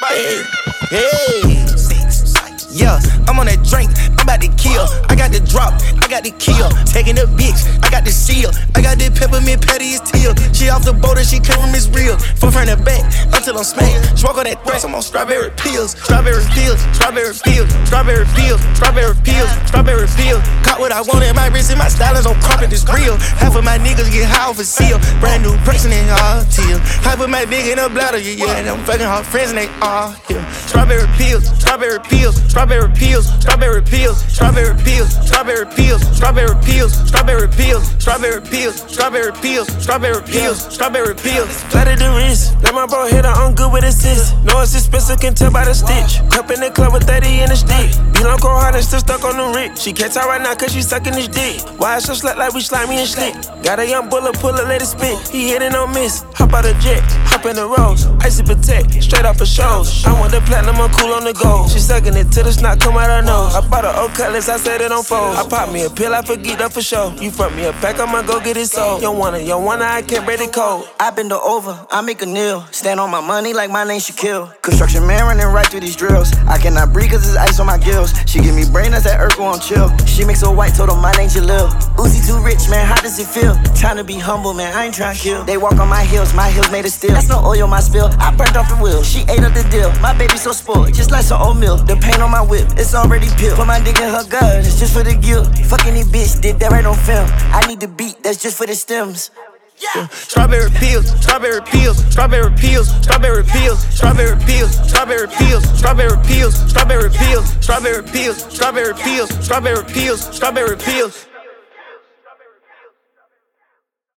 Hey, hey. Yeah, I'm on that drink, I'm about to kill. I got the drop, I got the kill. Taking the bitch, I got the seal. I got the peppermint patty, it's teal. She off the boat and she came from Miss Real. From front and back, until I'm smacked. Smoke on that thrash, I'm on strawberry pills. Strawberry pills, strawberry pills, strawberry pills, strawberry pills, strawberry pills. Caught what I wanted, my wrist and my stylings on carpet, it's real. Half of my niggas get high off a seal. Brand new person in all teal. I put my dick in a bladder, yeah. And I'm fucking her friends and they all here. Strawberry pills, strawberry pills, strawberry pills, strawberry pills, strawberry pills, strawberry pills, strawberry pills, strawberry pills, strawberry pills, strawberry pills, strawberry pills, strawberry pills. Flat at the wrist, let my bro hit her, I'm good with assist. No, it's expensive, can tell by the stitch. Cup in the club with 30 in the stick. You don't go hard and still stuck on the rick. She can't tell right now cause she sucking his dick. Why it's so slut like we slimy and slick? Got a young bullet, pull it, let it spin. He hit it on miss, hop out the jet, hop in the rose. Icy protect, straight off for shows. I want the platinum, I'm cool on the go. She sucking it till the snot come out her nose. I bought her old cutlass, I said it on fold. I pop me a pill, I forget that for sure. You front me a pack, I'ma go get it sold. You wanna, I can't break it cold. I bend over, I make a kneel. Stand on my money like my name Shaquille. Construction man running right through these drills. I cannot breathe cause there's ice on my gills. She give me brain as that Urkel on chill. She makes her white, told her my name Jalil. Uzi too rich, man, how does it feel? Trying to be humble, man, I ain't trying to kill. They walk on my heels made of steel. That's no oil, my spill, I burnt off the wheel. She ate up the deal, my baby so spoiled, just like some oatmeal. The paint on my whip, it's already peeled. Put my dick in her gut, it's just for the guilt. Fucking these bitch, did that right on film. I need the beat, that's just for the stems. Yeah. Strawberry pills, strawberry pills, strawberry pills, strawberry pills, strawberry pills, strawberry pills, strawberry pills, strawberry pills, strawberry pills, strawberry pills, strawberry pills, strawberry pills.